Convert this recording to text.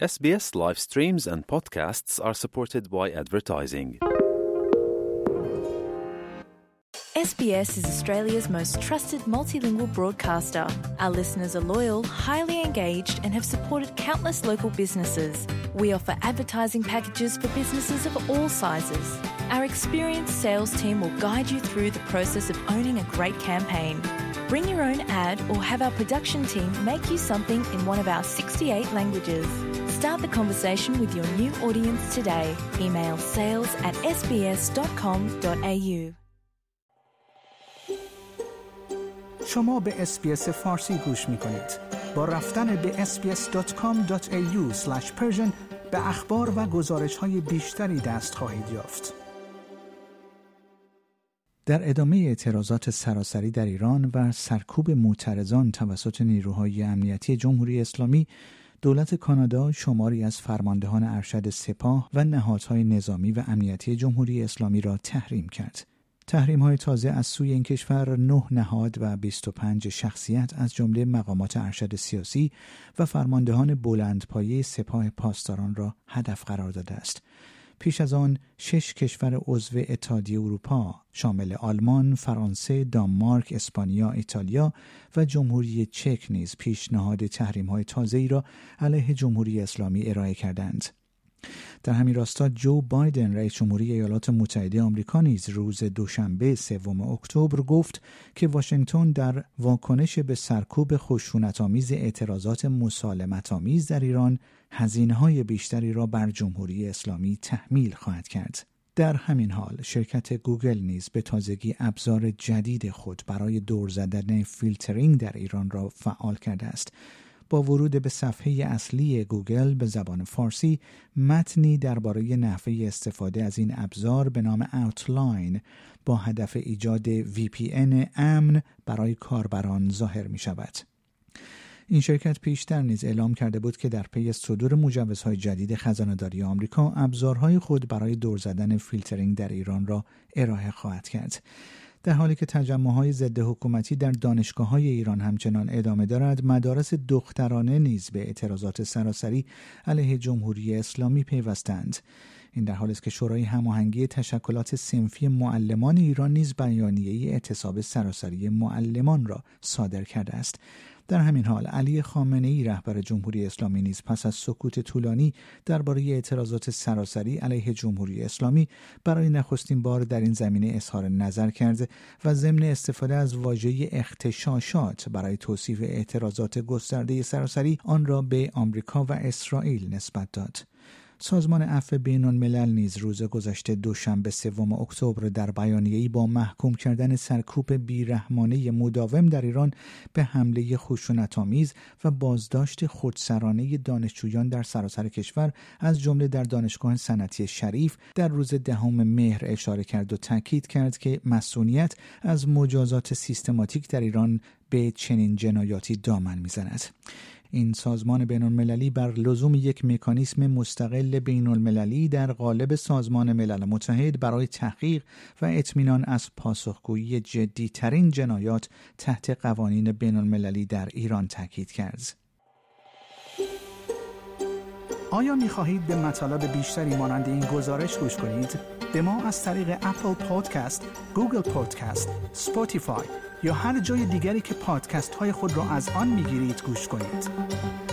SBS live streams and podcasts are supported by advertising. SBS is Australia's most trusted multilingual broadcaster. Our listeners are loyal, highly engaged, and have supported countless local businesses. We offer advertising packages for businesses of all sizes. Our experienced sales team will guide you through the process of owning a great campaign. Bring your own ad or have our production team make you something in one of our 68 languages. Start the conversation with your new audience today. Email sales@sbs.com.au. شما به SBS فارسی گوش می‌کنید. با رفتن به sbs.com.au/persian به اخبار و گزارش‌های بیشتری دست خواهید یافت. در ادامه اعتراضات سراسری در ایران و سرکوب معترضان توسط نیروهای امنیتی جمهوری اسلامی، دولت کانادا شماری از فرماندهان ارشد سپاه و نهادهای نظامی و امنیتی جمهوری اسلامی را تحریم کرد. تحریم‌های تازه از سوی این کشور 9 نهاد و 25 شخصیت از جمله مقامات ارشد سیاسی و فرماندهان بلندپایه سپاه پاسداران را هدف قرار داده است. پیش از آن 6 کشور عضو اتحادیه اروپا شامل آلمان، فرانسه، دانمارک، اسپانیا، ایتالیا و جمهوری چک نیز پیشنهاد تحریم‌های تازه‌ای را علیه جمهوری اسلامی ارائه کردند. در همین راستا جو بایدن رئیس جمهوری ایالات متحده آمریکا نیز روز دوشنبه 3 اکتبر گفت که واشنگتن در واکنش به سرکوب خشونت‌آمیز اعتراضات مسالمت‌آمیز در ایران هزینه‌های بیشتری را بر جمهوری اسلامی تحمیل خواهد کرد. در همین حال شرکت گوگل نیز به تازگی ابزار جدید خود برای دور زدن فیلترینگ در ایران را فعال کرده است. با ورود به صفحه اصلی گوگل به زبان فارسی، متنی درباره نحوه استفاده از این ابزار به نام اوتلاین با هدف ایجاد VPN امن برای کاربران ظاهر می شود. این شرکت پیشتر نیز اعلام کرده بود که در پی صدور مجوزهای جدید خزانه‌داری آمریکا، ابزارهای خود برای دور زدن فیلترینگ در ایران را ارائه خواهد کرد. در حالی که تجمع‌های ضد حکومتی در دانشگاه‌های ایران همچنان ادامه دارد، مدارس دخترانه نیز به اعتراضات سراسری علیه جمهوری اسلامی پیوستند. این در حالی است که شورای هماهنگی تشکلات صنفی معلمان ایران نیز بیانیه‌ای اعتصاب سراسری معلمان را صادر کرده است. در همین حال علی خامنه‌ای رهبر جمهوری اسلامی نیز پس از سکوت طولانی درباره اعتراضات سراسری علیه جمهوری اسلامی برای نخستین بار در این زمینه اظهار نظر کرده و ضمن استفاده از واژه اغتشاشات برای توصیف اعتراضات گسترده سراسری آن را به آمریکا و اسرائیل نسبت داد. سازمان عفو بین‌الملل نیز روز گذشته دوشنبه 3 اکتبر در بیانیه‌ای با محکوم کردن سرکوب بیرحمانه مداوم در ایران به حمله خشونت‌آمیز و بازداشت خودسرانه دانشجویان در سراسر کشور از جمله در دانشگاه صنعتی شریف در روز 10 مهر اشاره کرد و تاکید کرد که مسئولیت از مجازات سیستماتیک در ایران به چنین جنایاتی دامن می‌زند. این سازمان بین‌المللی بر لزوم یک مکانیسم مستقل بین‌المللی در قالب سازمان ملل متحد برای تحقیق و اطمینان از پاسخگویی جدی‌ترین جنایات تحت قوانین بین‌المللی در ایران تاکید کرد. آیا می‌خواهید به مطالب بیشتری مانند این گزارش گوش کنید؟ به ما از طریق اپل پادکست، گوگل پادکست، اسپاتیفای یا هر جای دیگری که پادکست های خود را از آن میگیرید گوش کنید.